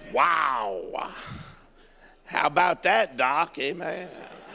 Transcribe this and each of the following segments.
Wow. How about that, Doc? Amen.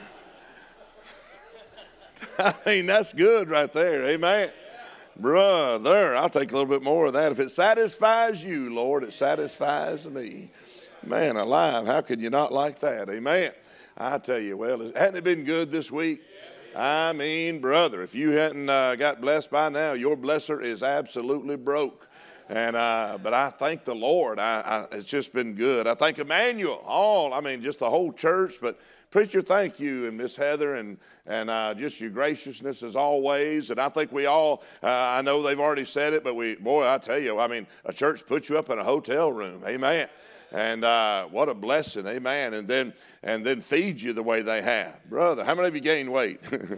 I mean, that's good right there. Amen. Brother, I'll take a little bit more of that. If it satisfies you, Lord, it satisfies me. Man alive, how could you not like that? Amen. I tell you, well, hadn't it been good this week? I mean, brother, if you hadn't got blessed by now, your blesser is absolutely broke. And but I thank the Lord. It's just been good. I thank Emmanuel, just the whole church. But preacher, thank you, and Miss Heather, and just your graciousness as always. And I think we all, I know they've already said it, but I tell you, a church puts you up in a hotel room. Amen. And what a blessing, amen. And then feed you the way they have. Brother, how many of you gained weight?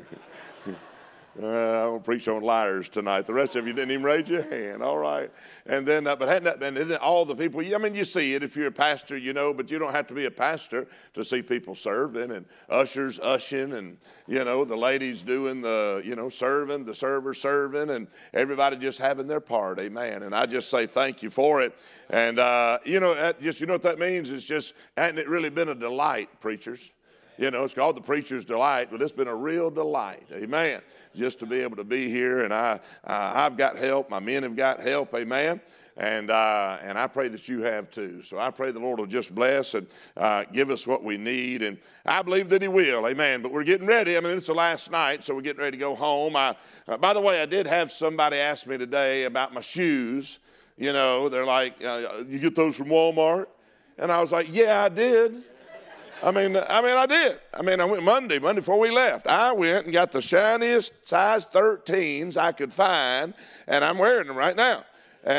I won't preach on liars tonight. The rest of you didn't even raise your hand. All right. And then, but hadn't that been, isn't all the people, you see it if you're a pastor, but you don't have to be a pastor to see people serving and ushers ushing and, the ladies doing the, serving, the servers serving, and everybody just having their part. Amen. And I just say thank you for it. And, you know what that means? It's just, hadn't it really been a delight, preachers? It's called the Preacher's Delight, but it's been a real delight, amen, just to be able to be here. And I've got help. My men have got help, amen. And I pray that you have too. So I pray the Lord will just bless and give us what we need. And I believe that he will, amen. But we're getting ready. It's the last night, so we're getting ready to go home. By the way, I did have somebody ask me today about my shoes. They're like, you get those from Walmart? And I was like, yeah, I did. I did. I went Monday before we left. I went and got the shiniest size 13s I could find, and I'm wearing them right now. And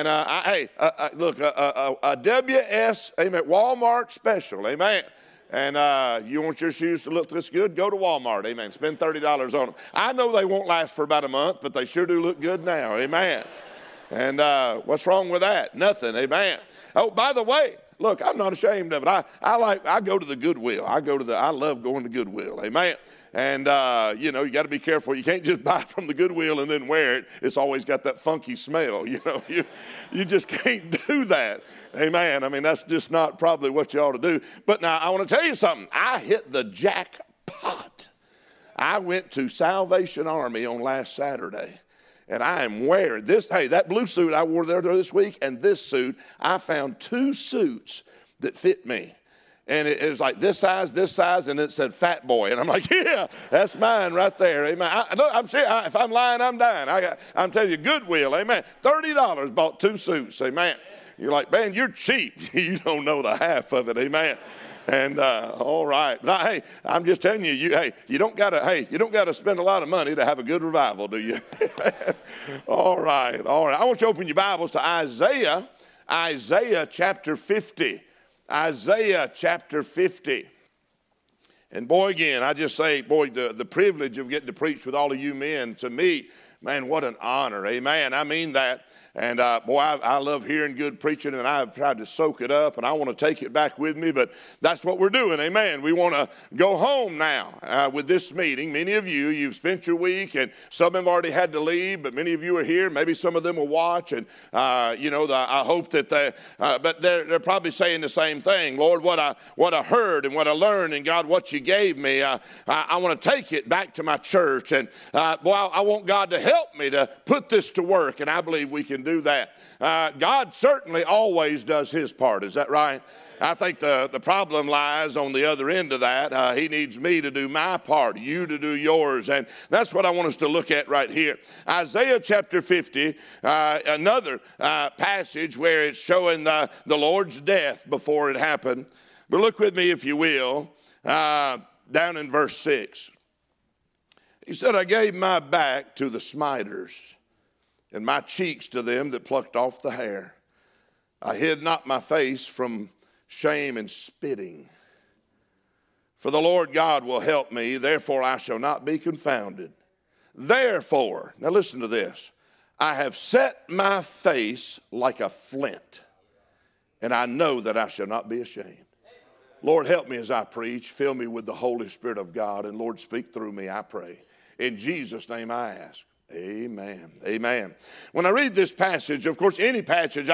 look, a WS, amen, Walmart special, amen. And you want your shoes to look this good? Go to Walmart, amen. Spend $30 on them. I know they won't last for about a month, but they sure do look good now, amen. And what's wrong with that? Nothing, amen. Oh, by the way, look, I'm not ashamed of it. I go to the Goodwill. I love going to Goodwill. Amen. And, you got to be careful. You can't just buy from the Goodwill and then wear it. It's always got that funky smell. You just can't do that. Amen. That's just not probably what you ought to do. But now I want to tell you something. I hit the jackpot. I went to Salvation Army on last Saturday. And I am wearing this, that blue suit I wore there this week and this suit, I found 2 suits that fit me. And it was like this size, and it said fat boy. And I'm like, yeah, that's mine right there. Amen. I'm serious. If I'm lying, I'm dying. I'm telling you, Goodwill, amen. $30 bought 2 suits, amen. You're like, man, you're cheap. You don't know the half of it, amen. And all right, but I'm just telling you, you don't gotta spend a lot of money to have a good revival, do you? All right. I want you to open your Bibles to Isaiah chapter 50. Isaiah chapter 50. And boy, again, I just say, the privilege of getting to preach with all of you men, to me, man, what an honor. Amen. I mean that. And I love hearing good preaching, and I've tried to soak it up, and I want to take it back with me, but that's what we're doing, amen. We want to go home now with this meeting. Many of you've spent your week, and some have already had to leave, but many of you are here. Maybe some of them will watch, and, I hope that but they're probably saying the same thing. Lord, what I heard and what I learned, and God, what you gave me, I want to take it back to my church, and, I want God to help me to put this to work, and I believe we can do that. God certainly always does his part. Is that right? I think the problem lies on the other end of that. He needs me to do my part, you to do yours. And that's what I want us to look at right here. Isaiah chapter 50, another passage where it's showing the Lord's death before it happened. But look with me, if you will, down in verse 6. He said, I gave my back to the smiters, and my cheeks to them that plucked off the hair. I hid not my face from shame and spitting. For the Lord God will help me, therefore I shall not be confounded. Therefore, now listen to this, I have set my face like a flint, and I know that I shall not be ashamed. Lord, help me as I preach. Fill me with the Holy Spirit of God, and Lord, speak through me, I pray. In Jesus' name I ask. Amen. Amen. When I read this passage, of course, any passage,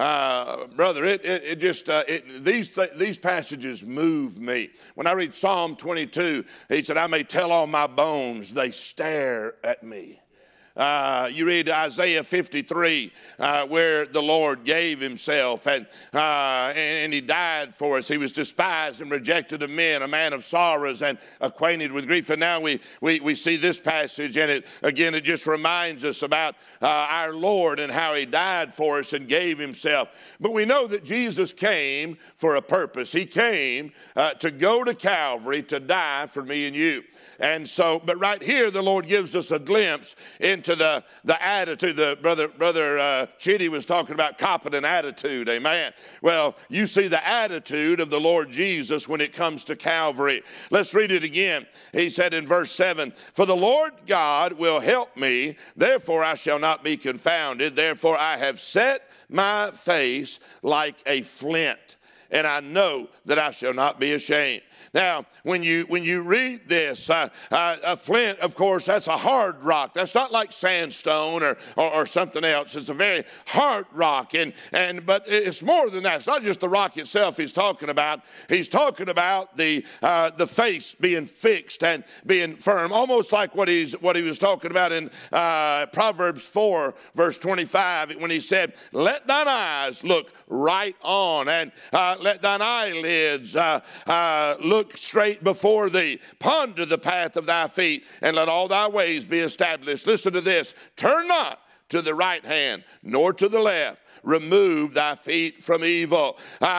these passages move me. When I read Psalm 22, he said, I may tell all my bones, they stare at me. You read Isaiah 53, where the Lord gave himself and he died for us. He was despised and rejected of men, a man of sorrows and acquainted with grief. And now we see this passage, and it just reminds us about our Lord and how he died for us and gave himself. But we know that Jesus came for a purpose. He came to go to Calvary to die for me and you. And so, but right here, the Lord gives us a glimpse into the attitude. The brother Chitty was talking about copping an attitude. Amen. Well, you see the attitude of the Lord Jesus when it comes to Calvary. Let's read it again. He said in verse 7, for the Lord God will help me, therefore I shall not be confounded. Therefore I have set my face like a flint, and I know that I shall not be ashamed. Now, when you read this, a flint, of course, that's a hard rock. That's not like sandstone or something else. It's a very hard rock, but it's more than that. It's not just the rock itself he's talking about. He's talking about the face being fixed and being firm, almost like what he was talking about in Proverbs 4, verse 25, when he said, let thine eyes look right on, and let thine eyelids look straight before thee. Ponder the path of thy feet, and let all thy ways be established. Listen to this. Turn not to the right hand, nor to the left. Remove thy feet from evil.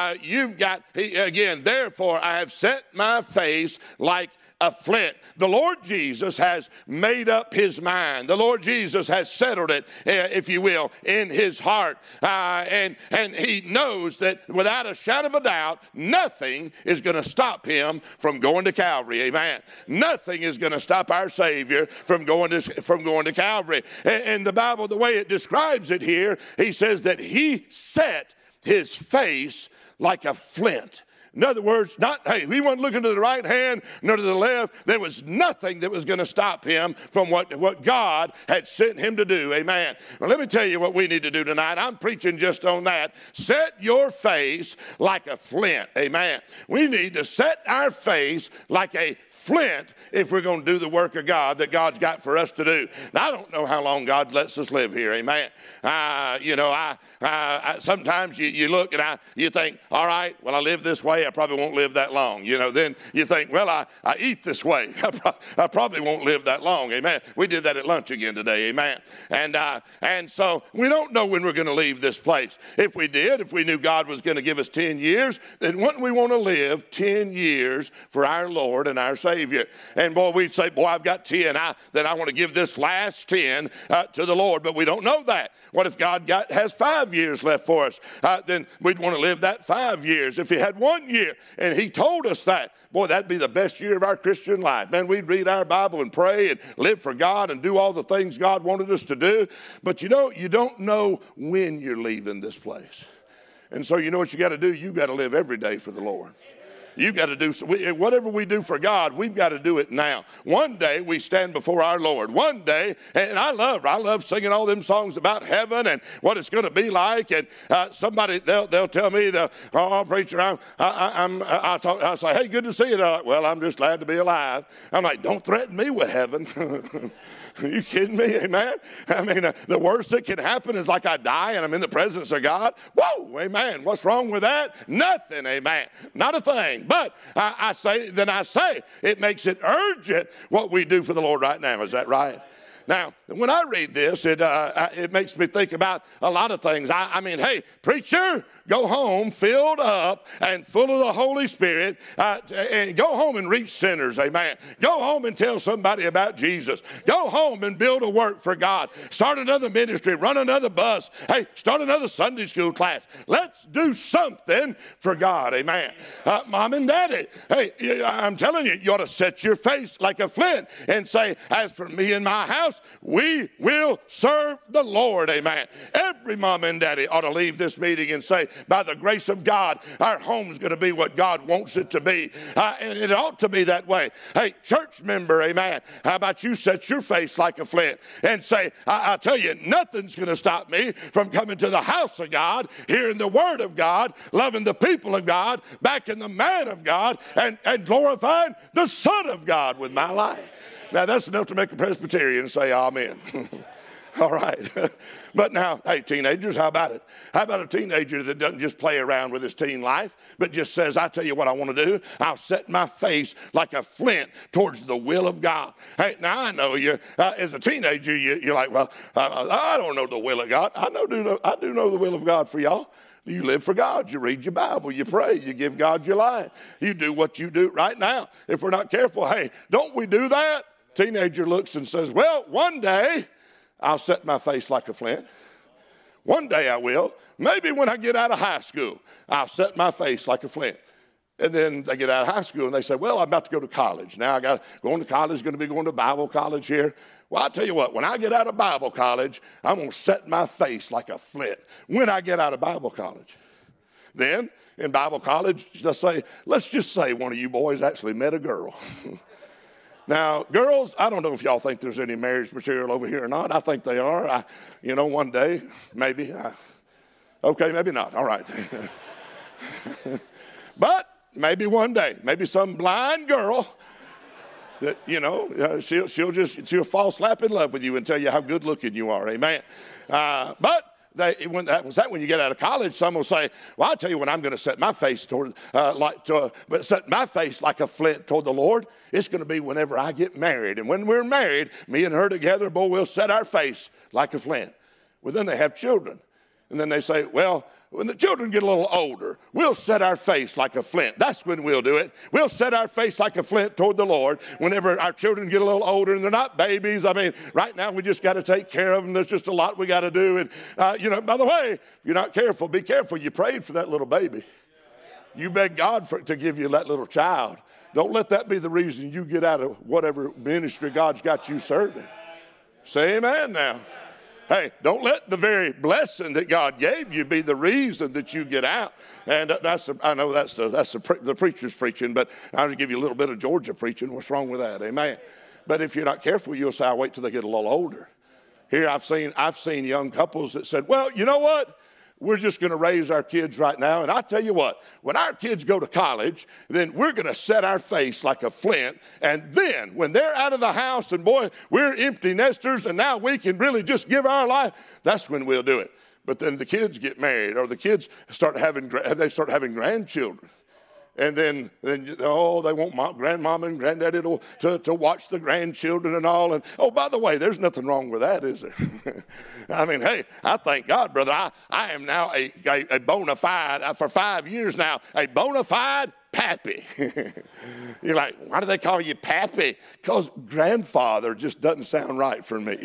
Therefore I have set my face like a flint. The Lord Jesus has made up his mind. The Lord Jesus has settled it, if you will, in his heart. And he knows that without a shadow of a doubt, nothing is going to stop him from going to Calvary. Amen. Nothing is going to stop our Savior from going to Calvary. And the Bible, the way it describes it here, he says that he set his face like a flint. In other words, he wasn't looking to the right hand nor to the left. There was nothing that was going to stop him from what God had sent him to do. Amen. Well, let me tell you what we need to do tonight. I'm preaching just on that. Set your face like a flint. Amen. We need to set our face like a flint if we're going to do the work of God that God's got for us to do. Now, I don't know how long God lets us live here. Amen. Sometimes you look and you think, all right, well, I live this way. I probably won't live that long. Then you think, well, I eat this way. I probably won't live that long. Amen. We did that at lunch again today. Amen. And so we don't know when we're going to leave this place. If we knew God was going to give us 10 years, then wouldn't we want to live 10 years for our Lord and our Savior? And boy, we'd say, boy, I've got 10. Then I want to give this last 10 to the Lord. But we don't know that. What if God has 5 years left for us? Then we'd want to live that 5 years. If he had 1 year and he told us that, boy, that'd be the best year of our Christian life. Man, we'd read our Bible and pray and live for God and do all the things God wanted us to do. But you don't know when you're leaving this place. And so you know what you got to do? You got to live every day for the Lord. You've got to do, whatever we do for God, we've got to do it now. One day we stand before our Lord. One day, and I love singing all them songs about heaven and what it's going to be like. And somebody, they'll tell me, oh, preacher, I'll say, hey, good to see you. They're like, well, I'm just glad to be alive. I'm like, don't threaten me with heaven. Are you kidding me? Amen. I mean, the worst that can happen is like I die and I'm in the presence of God. Whoa, amen. What's wrong with that? Nothing, amen. Not a thing. But I say it makes it urgent what we do for the Lord right now. Is that right? Now, when I read this, it makes me think about a lot of things. I mean, hey, preacher, go home filled up and full of the Holy Spirit, and go home and reach sinners, amen. Go home and tell somebody about Jesus. Go home and build a work for God. Start another ministry, run another bus. Hey, start another Sunday school class. Let's do something for God, amen. Mom and Daddy, hey, I'm telling you, you ought to set your face like a flint and say, as for me and my house, house, we will serve the Lord. Amen. Every mom and daddy ought to leave this meeting and say, by the grace of God, our home's going to be what God wants it to be. And it ought to be that way. Hey, church member, amen. How about you set your face like a flint and say, I tell you, nothing's going to stop me from coming to the house of God, hearing the word of God, loving the people of God, backing the man of God, and glorifying the Son of God with my life. Now, that's enough to make a Presbyterian say amen. All right. But now, hey, teenagers, how about it? How about a teenager that doesn't just play around with his teen life, but just says, I tell you what I want to do. I'll set my face like a flint towards the will of God. Hey, now I know you, as a teenager, you're like, well, I don't know the will of God. I do know the will of God for y'all. You live for God. You read your Bible. You pray. You give God your life. You do what you do right now. If we're not careful, hey, don't we do that? Teenager looks and says, well, one day I'll set my face like a flint. One day I will. Maybe when I get out of high school, I'll set my face like a flint. And then they get out of high school and they say, well, I'm about to go to college. Now I got going to college, going to be going to Bible college here. Well, I'll tell you what, when I get out of Bible college, I'm going to set my face like a flint when I get out of Bible college. Then in Bible college, let's just say one of you boys actually met a girl. Now, girls, I don't know if y'all think there's any marriage material over here or not. I think they are. One day, maybe. Okay, maybe not. All right. But maybe one day, maybe some blind girl that, she'll fall slap in love with you and tell you how good looking you are. Amen. But when you get out of college, some will say, well, I'll tell you when I'm going to set my face set my face like a flint toward the Lord. It's going to be whenever I get married. And when we're married, me and her together, boy, we'll set our face like a flint. Well, then they have children. And then they say, well, when the children get a little older, we'll set our face like a flint. That's when we'll do it. We'll set our face like a flint toward the Lord whenever our children get a little older, and they're not babies. I mean, right now we just got to take care of them. There's just a lot we got to do. And, by the way, if you're not careful, be careful. You prayed for that little baby. You begged God to give you that little child. Don't let that be the reason you get out of whatever ministry God's got you serving. Say amen now. Hey, don't let the very blessing that God gave you be the reason that you get out. And I know that's the preacher's preaching, but I'll give you a little bit of Georgia preaching. What's wrong with that? Amen. But if you're not careful, you'll say, I'll wait till they get a little older. Here I've seen young couples that said, well, you know what? We're just going to raise our kids right now. And I tell you what, when our kids go to college, then we're going to set our face like a flint. And then when they're out of the house and boy, we're empty nesters and now we can really just give our life, that's when we'll do it. But then the kids get married or the kids start having grandchildren. And then they want grandmama and granddaddy to watch the grandchildren and all. And, oh, by the way, there's nothing wrong with that, is there? I mean, hey, I thank God, brother. I am now a bona fide, for 5 years now, a bona fide pappy. You're like, why do they call you pappy? Because grandfather just doesn't sound right for me.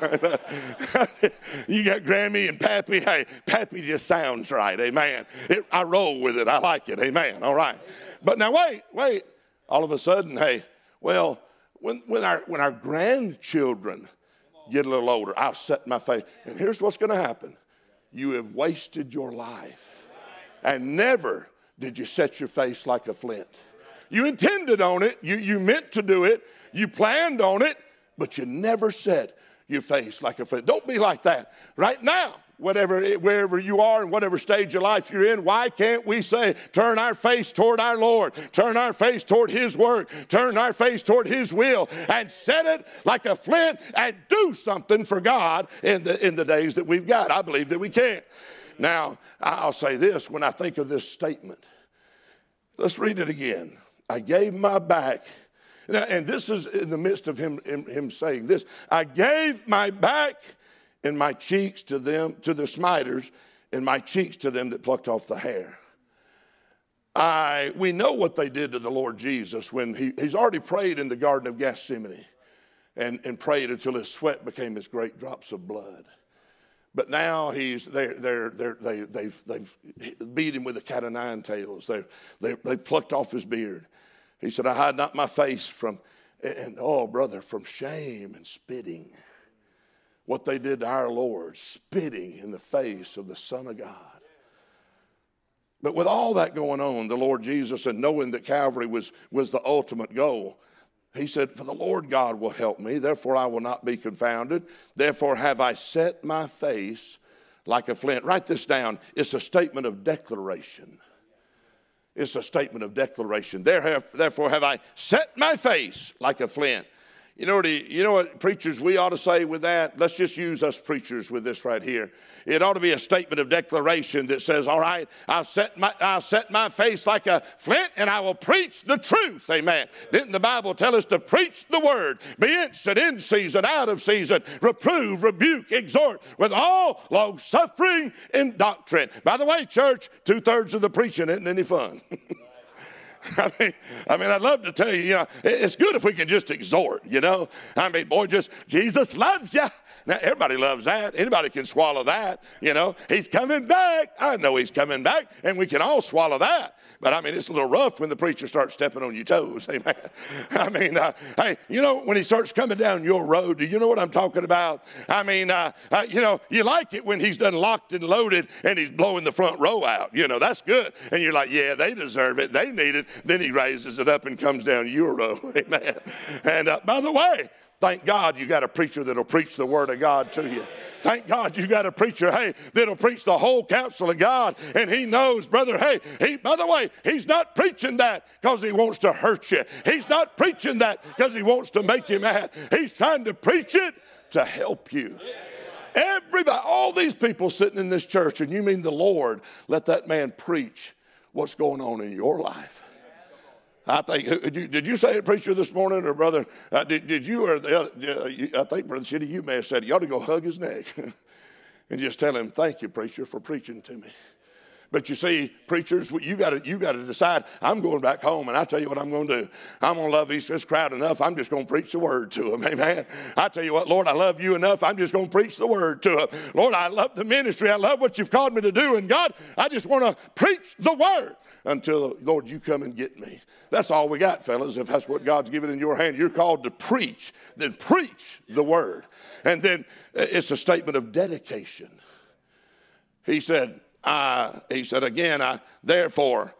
You got Grammy and pappy. Hey, pappy just sounds right. Amen. I roll with it. I like it. Amen. All right. But now wait. All of a sudden, hey, well, when our grandchildren get a little older, I'll set my face. And here's what's going to happen. You have wasted your life and never did you set your face like a flint. You intended on it. You meant to do it. You planned on it, but you never set your face like a flint. Don't be like that. Right now, wherever you are and whatever stage of life you're in, why can't we say, turn our face toward our Lord, turn our face toward His Word, turn our face toward His will, and set it like a flint and do something for God in the days that we've got? I believe that we can. Now, I'll say this when I think of this statement. Let's read it again. I gave my back. And this is in the midst of him saying this. I gave my back and my cheeks to the smiters, and my cheeks to them that plucked off the hair. We know what they did to the Lord Jesus when he's already prayed in the Garden of Gethsemane and prayed until his sweat became as great drops of blood. But now they've beat him with a cat of nine tails. They plucked off his beard. He said, I hide not my face from shame and spitting. what they did to our Lord, spitting in the face of the Son of God. But with all that going on, the Lord Jesus, and knowing that Calvary was the ultimate goal, he said, for the Lord God will help me, therefore I will not be confounded. Therefore have I set my face like a flint. Write this down. It's a statement of declaration. It's a statement of declaration. Therefore have I set my face like a flint. You know what preachers we ought to say with that? Let's just use us preachers with this right here. It ought to be a statement of declaration that says, all right, I'll set my face like a flint and I will preach the truth. Amen. Didn't the Bible tell us to preach the word? Be instant, in season, out of season, reprove, rebuke, exhort with all long suffering and doctrine. By the way, church, 2/3 of the preaching isn't any fun. I mean, I'd love to tell you, it's good if we can just exhort, boy, just Jesus loves you. Now, everybody loves that. Anybody can swallow that, He's coming back. I know he's coming back, and we can all swallow that. But, it's a little rough when the preacher starts stepping on your toes. Amen. Hey, when he starts coming down your road, do you know what I'm talking about? You like it when he's done locked and loaded and he's blowing the front row out. That's good. And you're like, yeah, they deserve it. They need it. Then he raises it up and comes down your row. Amen. And by the way, thank God you got a preacher that'll preach the word of God to you. Thank God you got a preacher, that'll preach the whole counsel of God. And he knows, brother, by the way, he's not preaching that because he wants to hurt you. He's not preaching that because he wants to make you mad. He's trying to preach it to help you. Everybody, all these people sitting in this church, and you mean the Lord, let that man preach what's going on in your life. I think, did you say it, preacher, this morning, or brother? Did you, or I think, Brother Shitty, you may have said it. You ought to go hug his neck and just tell him, thank you, preacher, for preaching to me. But you see, preachers, you got to decide, I'm going back home, and I tell you what I'm going to do. I'm going to love this crowd enough, I'm just going to preach the word to them, amen. I tell you what, Lord, I love you enough, I'm just going to preach the word to them. Lord, I love the ministry, I love what you've called me to do, and God, I just want to preach the word until, Lord, you come and get me. That's all we got, fellas. If that's what God's given in your hand, you're called to preach. Then preach the word. And then it's a statement of dedication. He said, I will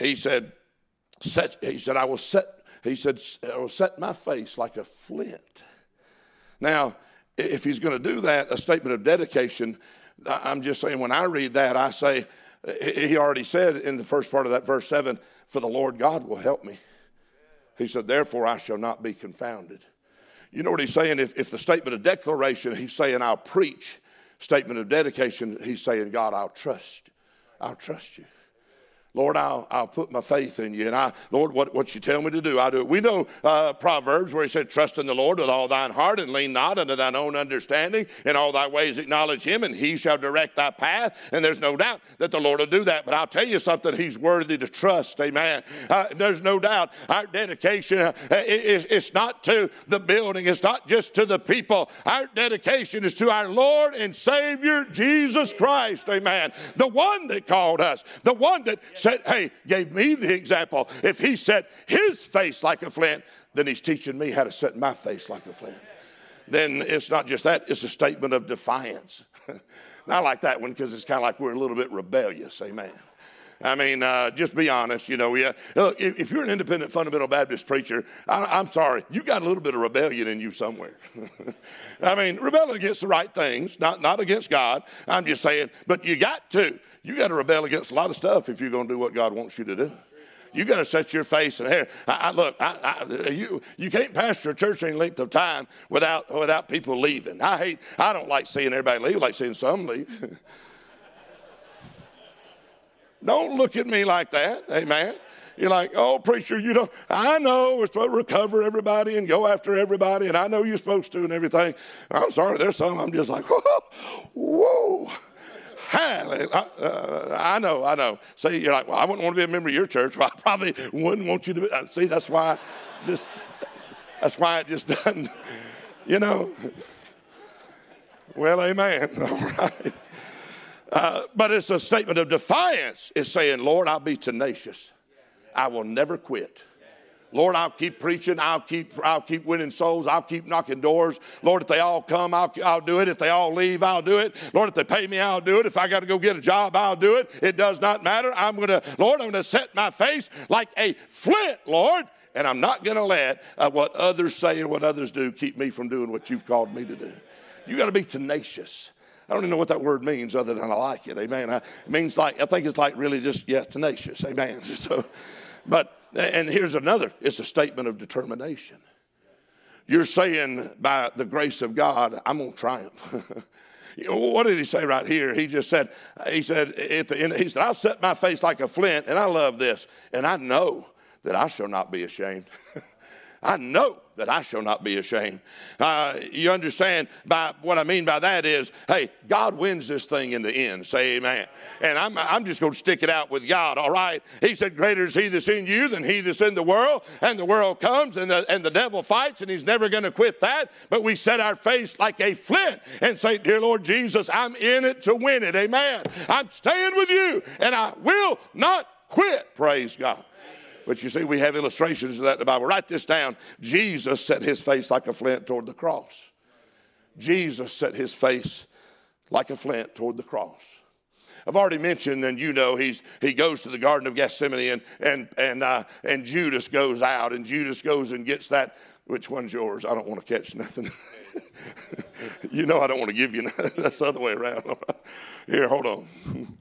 set my face like a flint. Now, if he's going to do that, a statement of dedication, I'm just saying, when I read that, I say, he already said in the first part of that verse 7, for the Lord God will help me. He said, therefore I shall not be confounded. You know what he's saying? If the statement of declaration, he's saying, I'll preach. Statement of dedication, he's saying, God, I'll trust you. Lord, I'll put my faith in you. And Lord, what you tell me to do, I'll do it. We know Proverbs where he said, trust in the Lord with all thine heart and lean not unto thine own understanding. In all thy ways acknowledge him, and he shall direct thy path. And there's no doubt that the Lord will do that. But I'll tell you something, he's worthy to trust. Amen. There's no doubt our dedication is not to the building. It's not just to the people. Our dedication is to our Lord and Savior, Jesus Christ. Amen. The one that called us, the one that said, gave me the example. If he set his face like a flint, then he's teaching me how to set my face like a flint. Then it's not just that, it's a statement of defiance. I like that one because it's kind of like we're a little bit rebellious. Amen. Just be honest, if you're an independent fundamental Baptist preacher, I'm sorry, you got a little bit of rebellion in you somewhere. Rebelling against the right things, not against God. I'm just saying, but you got to rebel against a lot of stuff if you're going to do what God wants you to do. You got to set your face and hair. You can't pastor a church any length of time without people leaving. I don't like seeing everybody leave. I like seeing some leave. Don't look at me like that, amen. You're like, oh, preacher, I know we're supposed to recover everybody and go after everybody, and I know you're supposed to and everything. I'm sorry, there's some I'm just like, whoa. I know. See, you're like, well, I wouldn't want to be a member of your church. Well, I probably wouldn't want you to be. See, that's why it just doesn't, Well, amen. All right. But it's a statement of defiance. It's saying, Lord, I'll be tenacious. I will never quit. Lord, I'll keep preaching. I'll keep winning souls. I'll keep knocking doors. Lord, if they all come, I'll do it. If they all leave, I'll do it. Lord, if they pay me, I'll do it. If I got to go get a job, I'll do it. It does not matter. Lord, I'm going to set my face like a flint, Lord, and I'm not going to let what others say and what others do keep me from doing what you've called me to do. You got to be tenacious. I don't even know what that word means other than I like it. Amen. It means I think it's like really just, tenacious. Amen. So, and here's another. It's a statement of determination. You're saying by the grace of God, I'm going to triumph. What did he say right here? He said, at the end, he said, I'll set my face like a flint, and I love this, and I know that I shall not be ashamed. I know that I shall not be ashamed. You understand by what I mean by that is, hey, God wins this thing in the end. Say amen. And I'm just going to stick it out with God, all right? He said, greater is he that's in you than he that's in the world. And the world comes and the devil fights, and he's never going to quit that. But we set our face like a flint and say, dear Lord Jesus, I'm in it to win it. Amen. I'm staying with you, and I will not quit. Praise God. But you see, we have illustrations of that in the Bible. Write this down. Jesus set his face like a flint toward the cross. Jesus set his face like a flint toward the cross. I've already mentioned, and you know, he goes to the Garden of Gethsemane, and Judas goes out, and Judas goes and gets that. Which one's yours? I don't want to catch nothing. You know I don't want to give you nothing. That's the other way around. Here, hold on.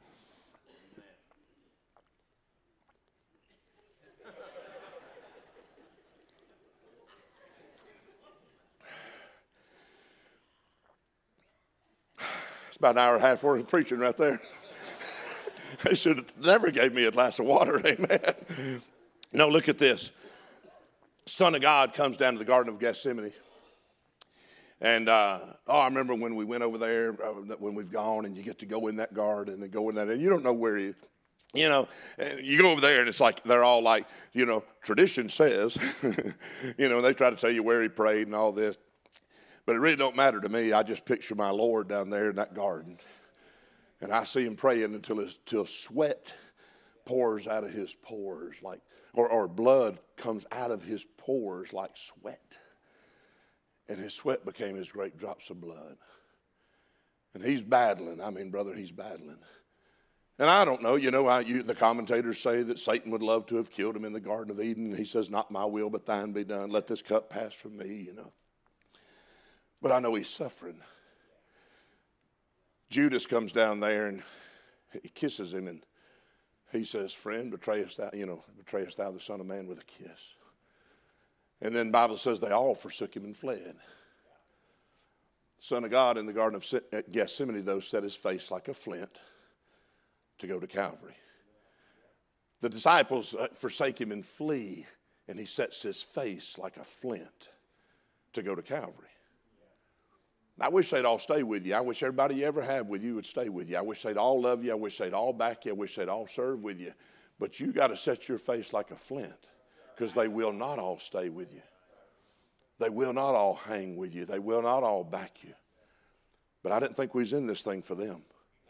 About an hour and a half worth of preaching right there. They should have never gave me a glass of water. Amen. No, look at this. Son of God comes down to the Garden of Gethsemane. And, I remember when we went over there, when we've gone, and you get to go in that garden and go in that, and you don't know where you go over there, and it's like, they're all like, tradition says, they try to tell you where he prayed and all this. But it really don't matter to me. I just picture my Lord down there in that garden. And I see him praying until sweat pours out of his pores, or blood comes out of his pores like sweat. And his sweat became his great drops of blood. And he's battling. I mean, brother, he's battling. And I don't know, the commentators say that Satan would love to have killed him in the Garden of Eden. And he says, not my will, but thine be done. Let this cup pass from me, But I know he's suffering. Judas comes down there and he kisses him, and he says, friend, betrayest thou the Son of Man with a kiss? And then the Bible says they all forsook him and fled. Son of God in the Garden of Gethsemane, though, set his face like a flint to go to Calvary. The disciples forsake him and flee, and he sets his face like a flint to go to Calvary. I wish they'd all stay with you. I wish everybody you ever have with you would stay with you. I wish they'd all love you. I wish they'd all back you. I wish they'd all serve with you. But you got to set your face like a flint, because they will not all stay with you. They will not all hang with you. They will not all back you. But I didn't think we was in this thing for them.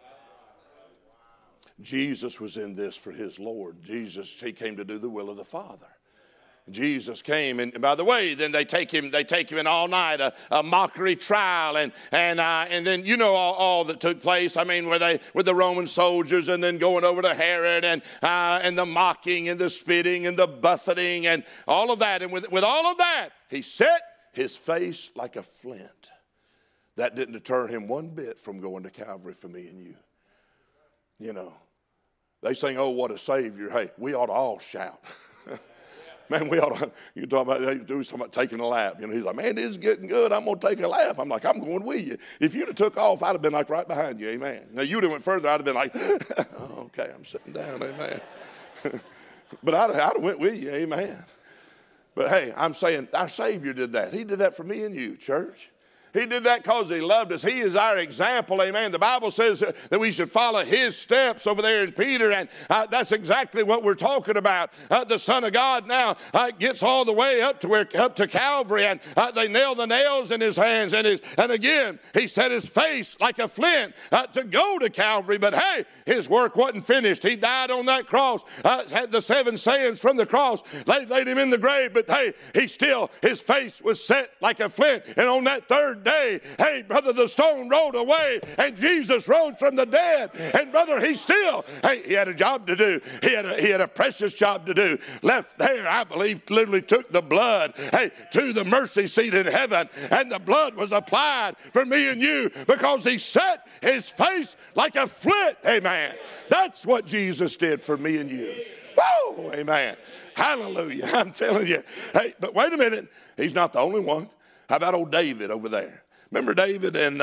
Jesus was in this for his Lord. He came to do the will of the Father. Jesus came, and by the way, then they take him in all night, a mockery trial, and then all that took place. I mean, with the Roman soldiers, and then going over to Herod, and the mocking and the spitting and the buffeting and all of that. And with all of that, he set his face like a flint. That didn't deter him one bit from going to Calvary for me and you. They sing, "Oh, what a Savior!" Hey, we ought to all shout. Man, we ought to, you're talking about taking a lap. He's like, man, this is getting good. I'm going to take a lap. I'm like, I'm going with you. If you'd have took off, I'd have been like right behind you. Amen. Now, you'd have went further. I'd have been like, oh, okay, I'm sitting down. Amen. But I'd have went with you. Amen. But hey, I'm saying our Savior did that. He did that for me and you, church. He did that because he loved us. He is our example, amen. The Bible says that we should follow his steps over there in Peter, and that's exactly what we're talking about. The Son of God now gets all the way up to Calvary, and they nail the nails in his hands, and again, he set his face like a flint to go to Calvary, but hey, his work wasn't finished. He died on that cross, had the 7 sayings from the cross, laid him in the grave, but hey, his face was set like a flint, and on that 3rd day, hey, brother, the stone rolled away, and Jesus rose from the dead, and brother, he had a job to do. He had a precious job to do. Left there, I believe, literally took the blood, to the mercy seat in heaven, and the blood was applied for me and you because he set his face like a flint, amen. That's what Jesus did for me and you. Whoa, amen. Hallelujah. I'm telling you. Hey, but wait a minute. He's not the only one. How about old David over there? Remember David in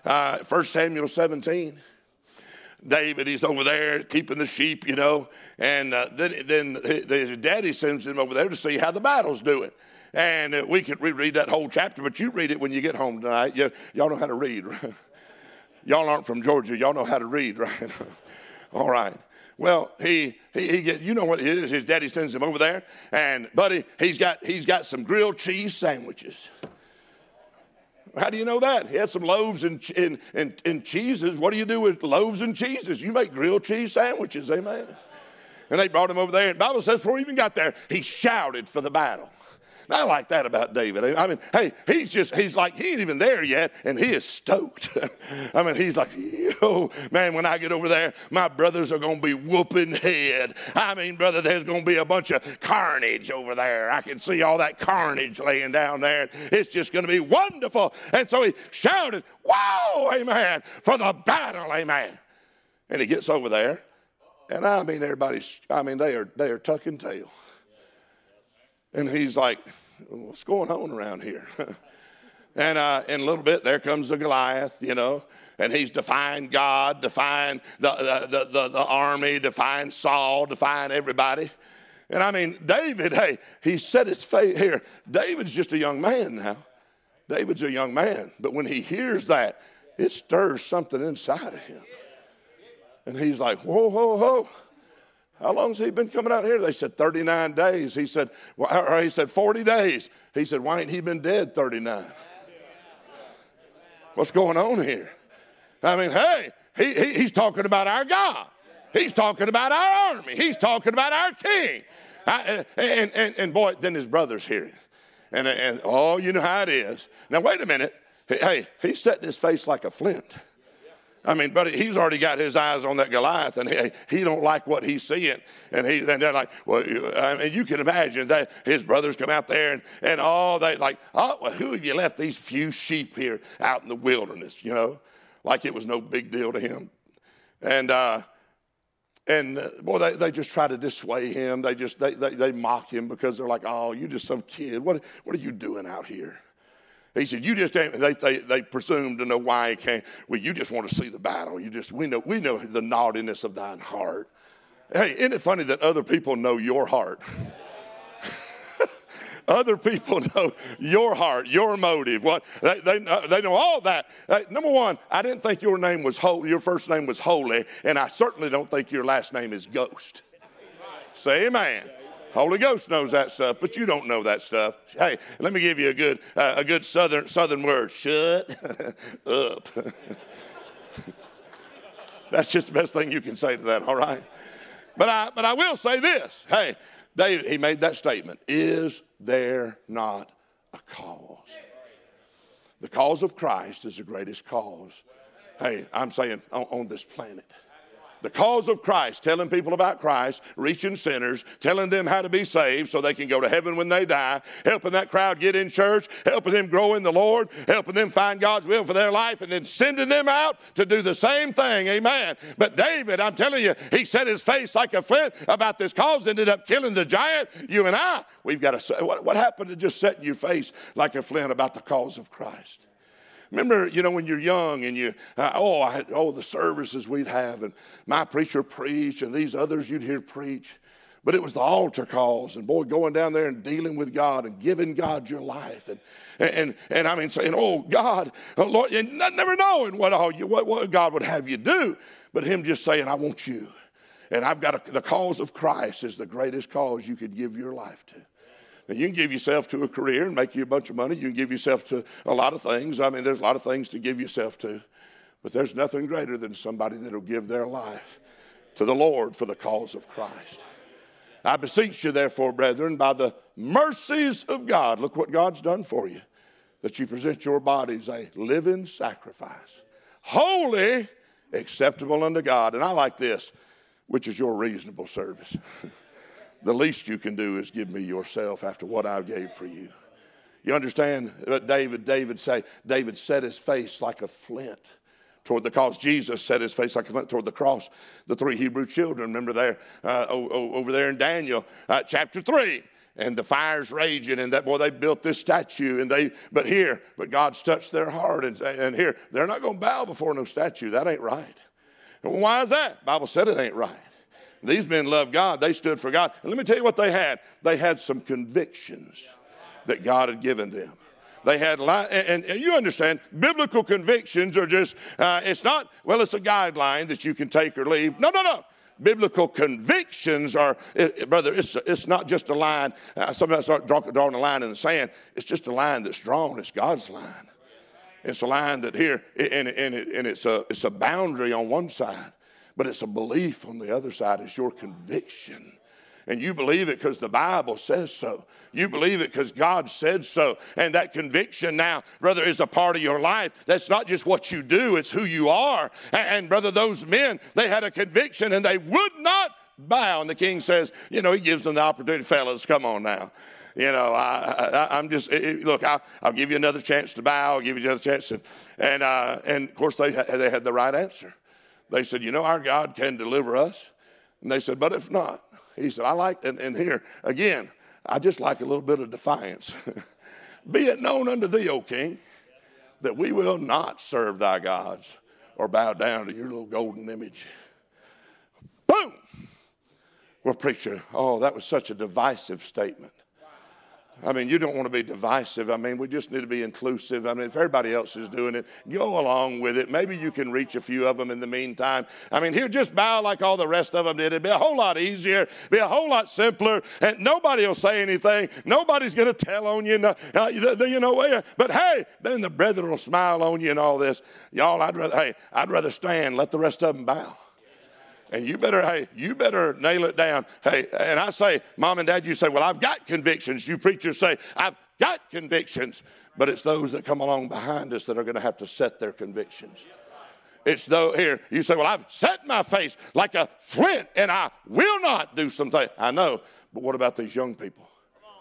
1 Samuel 17? David, he's over there keeping the sheep, you know, and then his daddy sends him over there to see how the battle's doing. And we could reread that whole chapter, but you read it when you get home tonight. Y'all know how to read, right? Y'all aren't from Georgia. Y'all know how to read, right? All right. Well, he you know what it is. His daddy sends him over there, and buddy, he's got some grilled cheese sandwiches. How do you know that? He had some loaves and cheeses. What do you do with loaves and cheeses? You make grilled cheese sandwiches, amen. And they brought him over there, and the Bible says before he even got there, he shouted for the battle. And I like that about David. I mean, hey, he's like, he ain't even there yet, and he is stoked. I mean, he's like, yo, man, when I get over there, my brothers are going to be whooping head. I mean, brother, there's going to be a bunch of carnage over there. I can see all that carnage laying down there. It's just going to be wonderful. And so he shouted, wow, amen, for the battle, amen. And he gets over there, and I mean, they are tucking tail. And he's like, what's going on around here? And in a little bit, there comes the Goliath, you know, and he's defying God, defying the army, defying Saul, defying everybody. And I mean, David, hey, he set his face here. David's just a young man now. David's a young man. But when he hears that, it stirs something inside of him. And he's like, whoa, whoa, whoa. How long has he been coming out here? They said 39 days. He said, or he said 40 days. He said, why ain't he been dead 39? What's going on here? I mean, hey, he's talking about our God. He's talking about our army. He's talking about our king. And boy, then his brothers hear it. And oh, you know how it is. Now, wait a minute. Hey, he's setting his face like a flint. I mean, but he's already got his eyes on that Goliath, and he don't like what he's seeing. And they're like, well, I mean, you can imagine that his brothers come out there and all they like, oh, well, who have you left these few sheep here out in the wilderness, you know? Like it was no big deal to him. And boy, they just try to dissuade him. They mock him because they're like, oh, you're just some kid. What are you doing out here? He said, you just ain't, they presume to know why he came. Well, you just want to see the battle. We know the naughtiness of thine heart. Hey, isn't it funny that other people know your heart? Other people know your heart, your motive. What they know all that. Number one, I didn't think your name was holy. Your first name was Holy, and I certainly don't think your last name is Ghost. Say amen. Holy Ghost knows that stuff, but you don't know that stuff. Hey, let me give you a good southern word. Shut up. That's just the best thing you can say to that, all right? But I will say this. Hey, David, he made that statement. Is there not a cause? The cause of Christ is the greatest cause. Hey, I'm saying on this planet. The cause of Christ, telling people about Christ, reaching sinners, telling them how to be saved so they can go to heaven when they die, helping that crowd get in church, helping them grow in the Lord, helping them find God's will for their life, and then sending them out to do the same thing. Amen. But David, I'm telling you, he set his face like a flint about this cause, ended up killing the giant. You and I, we've got to say, what happened to just setting your face like a flint about the cause of Christ? Remember, you know, when you're young and you, the services we'd have, and my preacher preach, and these others you'd hear preach. But it was the altar calls, and boy, going down there and dealing with God and giving God your life, and I mean saying, "Oh God, oh Lord," and never knowing what God would have you do, but Him just saying, "I want you," and I've got the cause of Christ is the greatest cause you could give your life to. Now, you can give yourself to a career and make you a bunch of money. You can give yourself to a lot of things. I mean, there's a lot of things to give yourself to, but there's nothing greater than somebody that will give their life to the Lord for the cause of Christ. I beseech you, therefore, brethren, by the mercies of God, look what God's done for you, that you present your bodies a living sacrifice, holy, acceptable unto God. And I like this, which is your reasonable service. The least you can do is give me yourself after what I gave for you. You understand what David set his face like a flint toward the cross. Jesus set his face like a flint toward the cross. The three Hebrew children, remember there, over there in Daniel chapter 3. And the fire's raging, and that boy, they built this statue, but God's touched their heart, and here, they're not going to bow before no statue. That ain't right. And why is that? The Bible said it ain't right. These men loved God. They stood for God. And let me tell you what they had. They had some convictions that God had given them. They had, and you understand, biblical convictions are just, it's not, well, it's a guideline that you can take or leave. No. Biblical convictions are, brother, it's not just a line. Sometimes start drawing a line in the sand. It's just a line that's drawn. It's God's line. It's a line that here, and it's a boundary on one side, but it's a belief on the other side. It's your conviction. And you believe it because the Bible says so. You believe it because God said so. And that conviction now, brother, is a part of your life. That's not just what you do, it's who you are. And brother, those men, they had a conviction and they would not bow. And the king says, he gives them the opportunity, fellas, come on now. I'm just, look, I'll give you another chance to bow. I'll give you another chance. And of course, they had the right answer. They said, our God can deliver us. And they said, but if not. He said, I like, and here, again, I just like a little bit of defiance. Be it known unto thee, O king, that we will not serve thy gods or bow down to your little golden image. Boom! Well, preacher, that was such a divisive statement. I mean, you don't want to be divisive. I mean, we just need to be inclusive. I mean, if everybody else is doing it, go along with it. Maybe you can reach a few of them in the meantime. I mean, here, just bow like all the rest of them did. It'd be a whole lot easier, be a whole lot simpler, and nobody will say anything. Nobody's going to tell on you. But hey, then the brethren will smile on you and all this. Y'all, I'd rather stand. Let the rest of them bow. And you better nail it down. Hey, and I say, Mom and Dad, you say, well, I've got convictions. You preachers say, I've got convictions. But it's those that come along behind us that are going to have to set their convictions. It's here, you say, well, I've set my face like a flint and I will not do something. I know, but what about these young people?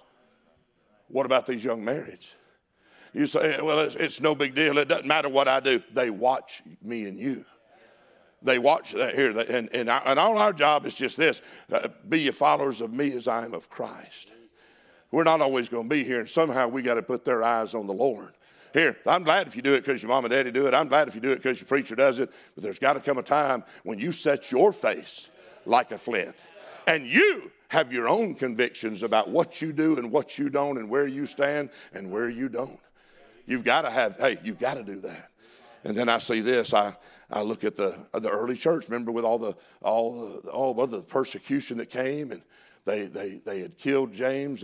What about these young marrieds? You say, well, it's no big deal. It doesn't matter what I do. They watch me and you. They watch that here, and all our job is just this: be ye followers of me as I am of Christ. We're not always going to be here, and somehow we got to put their eyes on the Lord. Here, I'm glad if you do it because your mom and daddy do it. I'm glad if you do it because your preacher does it. But there's got to come a time when you set your face like a flint, and you have your own convictions about what you do and what you don't, and where you stand and where you don't. You've got to you've got to do that. And then I see this. I look at the early church. Remember, with all the persecution that came, and they had killed James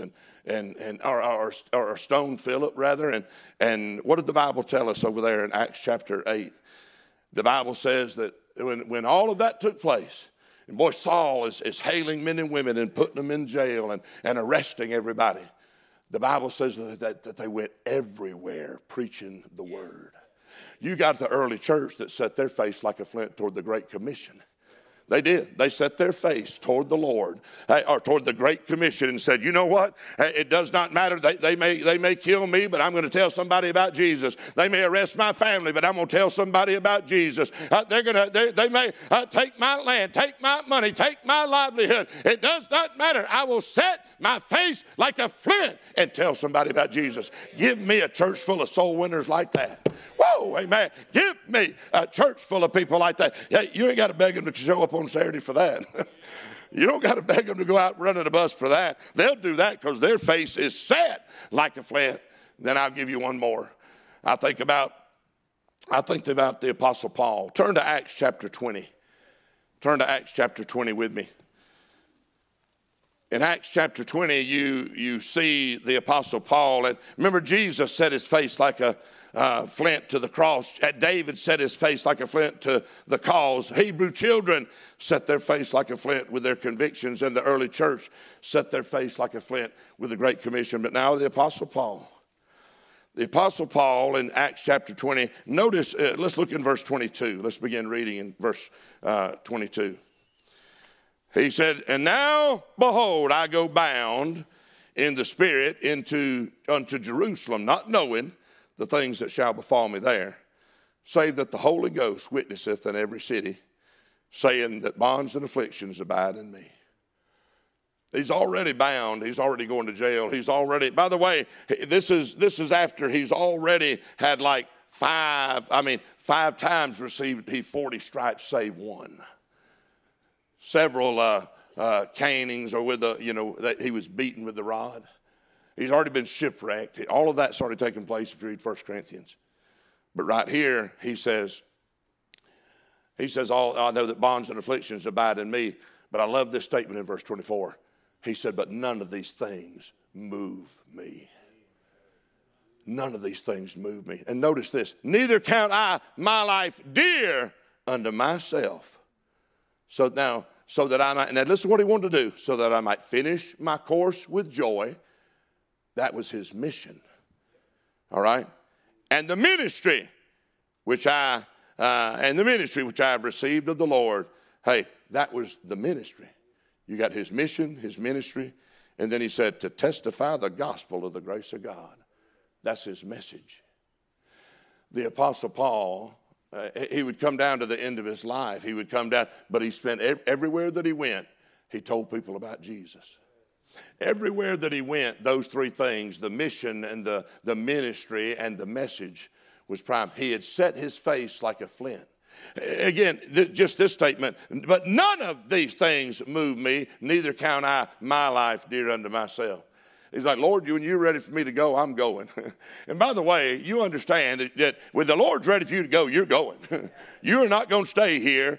or stoned Philip rather. And what did the Bible tell us over there in Acts chapter 8? The Bible says that when all of that took place, and boy, Saul is hailing men and women and putting them in jail and arresting everybody. The Bible says that they went everywhere preaching the word. You got the early church that set their face like a flint toward the Great Commission. They did. They set their face toward the Lord, or toward the Great Commission, and said, you know what? It does not matter. They may kill me, but I'm going to tell somebody about Jesus. They may arrest my family, but I'm going to tell somebody about Jesus. They may take my land, take my money, take my livelihood. It does not matter. I will set my face like a flint and tell somebody about Jesus. Give me a church full of soul winners like that. Whoa, amen. Give me a church full of people like that. Hey, you ain't got to beg them to show up on Saturday for that. You don't got to beg them to go out running a bus for that. They'll do that because their face is set like a flint. Then I'll give you one more. I think about the Apostle Paul. Turn to Acts chapter 20. Turn to Acts chapter 20 with me. In Acts chapter 20, you see the Apostle Paul. And remember, Jesus set his face like a flint to the cross. David set his face like a flint to the cause. Hebrew children set their face like a flint with their convictions. And the early church set their face like a flint with the Great Commission. But now the Apostle Paul. The Apostle Paul in Acts chapter 20. Notice, let's look in verse 22. Let's begin reading in verse 22. He said, and now, behold, I go bound in the Spirit unto Jerusalem, not knowing the things that shall befall me there, save that the Holy Ghost witnesseth in every city, saying that bonds and afflictions abide in me. He's already bound. He's already going to jail. He's already, by the way, this is after he's already had like five times received 40 stripes save one. Several canings, or with that he was beaten with the rod. He's already been shipwrecked. All of that started taking place if you read 1 Corinthians. But right here, he says, all I know that bonds and afflictions abide in me. But I love this statement in verse 24. He said, but none of these things move me. None of these things move me. And notice this, neither count I my life dear unto myself. So that I might, and listen to what he wanted to do, so that I might finish my course with joy. That was his mission. All right? And the ministry which I have received of the Lord. Hey, that was the ministry. You got his mission, his ministry, and then he said to testify the gospel of the grace of God. That's his message. The Apostle Paul, he would come down to the end of his life. He would come down, but he spent everywhere that he went, he told people about Jesus. Everywhere that he went, those three things, the mission and the ministry and the message was prime. He had set his face like a flint. Again, just this statement, but none of these things move me, neither count I my life dear unto myself. He's like, Lord, when you're ready for me to go, I'm going. And by the way, you understand that when the Lord's ready for you to go, you're going. You're not going to stay here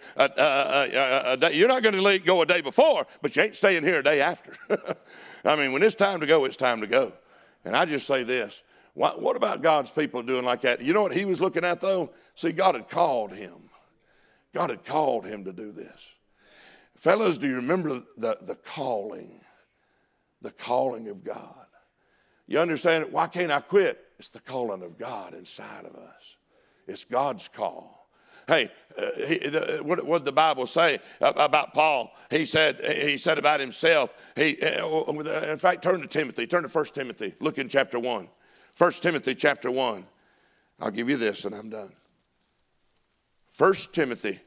a day. You're not going to go a day before, but you ain't staying here a day after. I mean, when it's time to go, it's time to go. And I just say this. What about God's people doing like that? You know what he was looking at, though? See, God had called him. God had called him to do this. Fellows, do you remember the calling? The calling of God. You understand it? Why can't I quit? It's the calling of God inside of us. It's God's call. Hey, what did the Bible say about Paul? He said about himself. In fact, turn to Timothy. Turn to 1 Timothy. Look in chapter 1. 1 Timothy chapter 1. I'll give you this and I'm done. 1 Timothy.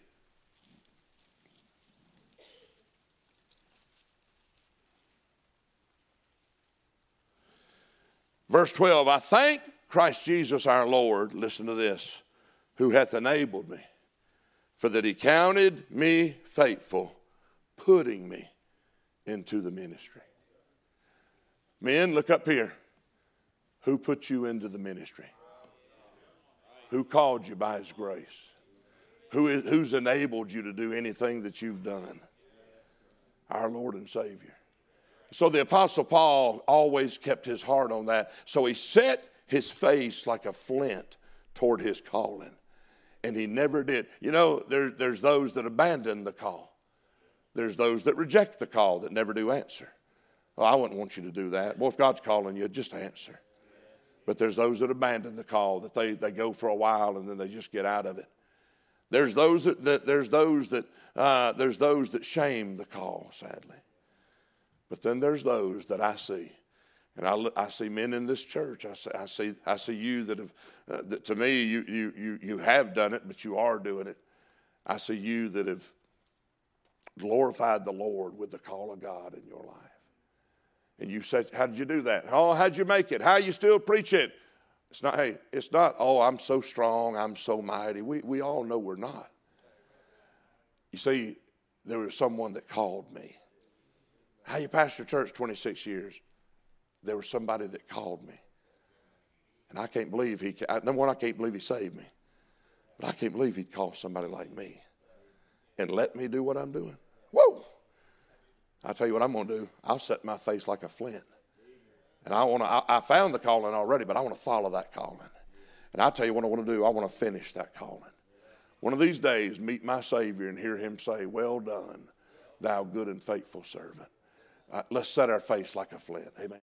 Verse 12, I thank Christ Jesus our Lord, listen to this, who hath enabled me, for that he counted me faithful, putting me into the ministry. Men, look up here. Who put you into the ministry? Who called you by his grace? Who's enabled you to do anything that you've done? Our Lord and Savior. So the Apostle Paul always kept his heart on that. So he set his face like a flint toward his calling. And he never did. You know, there's those that abandon the call. There's those that reject the call that never do answer. Well, I wouldn't want you to do that. Well, if God's calling you, just answer. But there's those that abandon the call, that they go for a while and then they just get out of it. There's those that shame the call, sadly. But then there's those that I see, and I see men in this church. I see you that have, that to me you have done it, but you are doing it. I see you that have glorified the Lord with the call of God in your life. And you say, how did you do that? Oh, how'd you make it? How you still preach it? It's not, oh, I'm so strong, I'm so mighty. We all know we're not. You see, there was someone that called me. How you pastor church 26 years? There was somebody that called me. And I can't believe number one, I can't believe he saved me. But I can't believe he'd call somebody like me and let me do what I'm doing. Whoa! I'll tell you what I'm going to do. I'll set my face like a flint. And I found the calling already, but I want to follow that calling. And I'll tell you what I want to do. I want to finish that calling. One of these days, meet my Savior and hear him say, well done, thou good and faithful servant. Let's set our face like a flint. Amen.